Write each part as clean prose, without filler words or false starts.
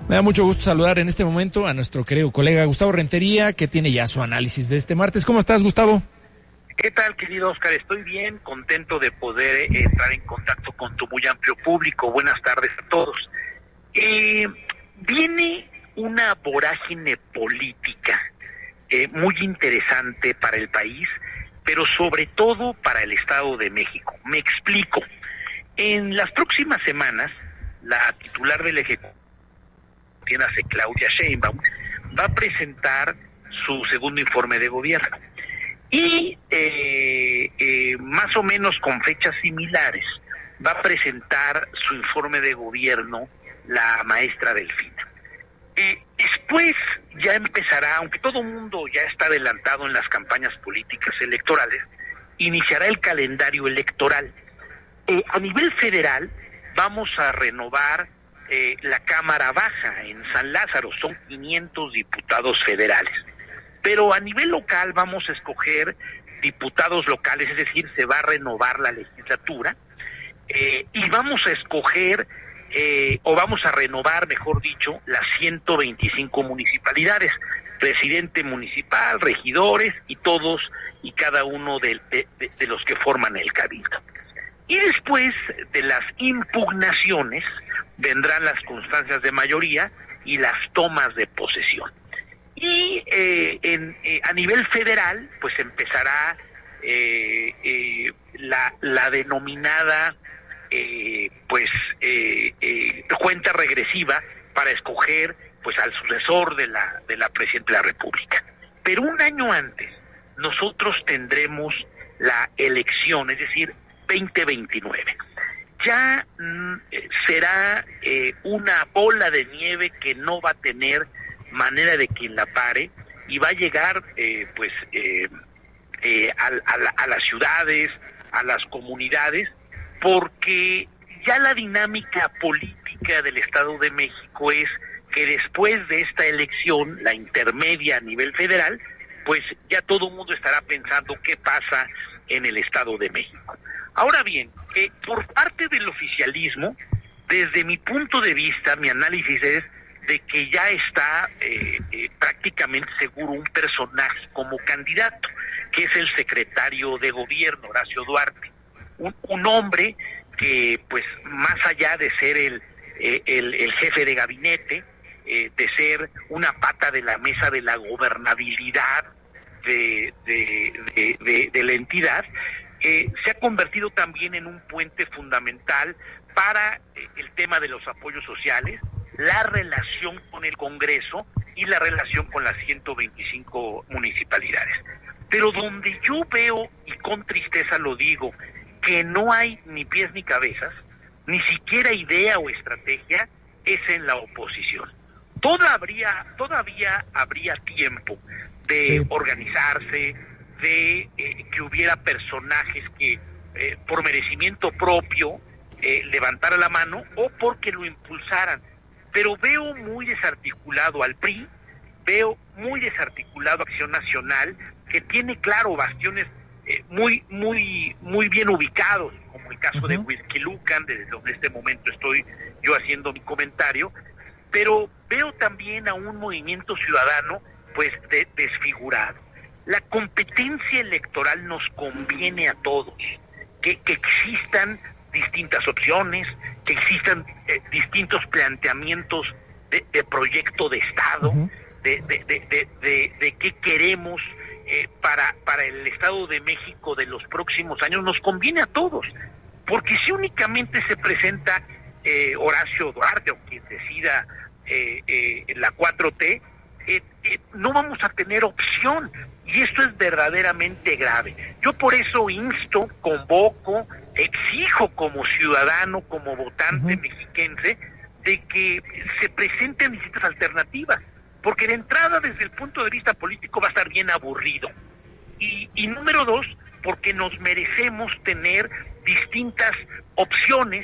Me da mucho gusto saludar en este momento a nuestro querido colega Gustavo Rentería, que tiene ya su análisis de este martes. ¿Cómo estás, Gustavo? ¿Qué tal, querido Oscar? Estoy bien, contento de poder entrar en contacto con tu muy amplio público. Buenas tardes a todos. Viene una vorágine política muy interesante para el país, pero sobre todo para el Estado de México. Me explico. En las próximas semanas, la titular del Ejecutivo, Claudia Sheinbaum, va a presentar su segundo informe de gobierno. Y más o menos con fechas similares va a presentar su informe de gobierno la maestra Delfina. Después ya empezará, aunque todo el mundo ya está adelantado en las campañas políticas electorales, iniciará el calendario electoral. A nivel federal vamos a renovar la Cámara Baja en San Lázaro, son 500 diputados federales. Pero a nivel local vamos a escoger diputados locales, es decir, se va a renovar la legislatura, y vamos a escoger, o vamos a renovar, mejor dicho, las 125 municipalidades, presidente municipal, regidores y todos y cada uno de los que forman el cabildo. Y después de las impugnaciones vendrán las constancias de mayoría y las tomas de posesión. Y a nivel federal, pues empezará la denominada cuenta regresiva para escoger pues al sucesor de la presidenta de la República. Pero un año antes nosotros tendremos la elección, es decir, 2029. Ya será una bola de nieve que no va a tener manera de quien la pare, y va a llegar a las ciudades, a las comunidades, porque ya la dinámica política del Estado de México es que después de esta elección, la intermedia a nivel federal, pues ya todo el mundo estará pensando qué pasa en el Estado de México. Ahora bien, por parte del oficialismo, desde mi punto de vista, mi análisis es de que ya está prácticamente seguro un personaje como candidato, que es el secretario de gobierno, Horacio Duarte, un hombre que, pues, más allá de ser el jefe de gabinete, de ser una pata de la mesa de la gobernabilidad de la entidad, se ha convertido también en un puente fundamental para el tema de los apoyos sociales, la relación con el Congreso y la relación con las 125 municipalidades. Pero donde yo veo, y con tristeza lo digo, que no hay ni pies ni cabezas, ni siquiera idea o estrategia, es en la oposición. Todavía habría tiempo de organizarse, de que hubiera personajes que por merecimiento propio levantara la mano o porque lo impulsaran. Pero veo muy desarticulado al PRI, veo muy desarticulado a Acción Nacional, que tiene, claro, bastiones muy bien ubicados, como el caso de Huixquilucan, desde donde en este momento estoy yo haciendo mi comentario, pero veo también a un movimiento ciudadano pues desfigurado. La competencia electoral nos conviene a todos, que existan distintas opciones, que existan distintos planteamientos de proyecto de Estado, de qué queremos para el Estado de México de los próximos años. Nos conviene a todos, porque si únicamente se presenta Horacio Duarte o quien decida la 4T, no vamos a tener opción, y esto es verdaderamente grave. Yo por eso insto, convoco, exijo como ciudadano, como votante mexiquense, de que se presenten distintas alternativas, porque de entrada, desde el punto de vista político, va a estar bien aburrido. Y número dos, porque nos merecemos tener distintas opciones,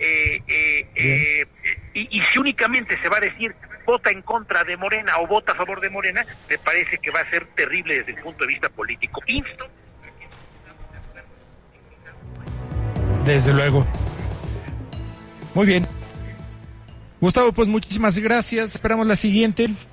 y si únicamente se va a decir vota en contra de Morena o vota a favor de Morena, me parece que va a ser terrible desde el punto de vista político. Insto. Desde luego. Muy bien. Gustavo, pues muchísimas gracias. Esperamos la siguiente.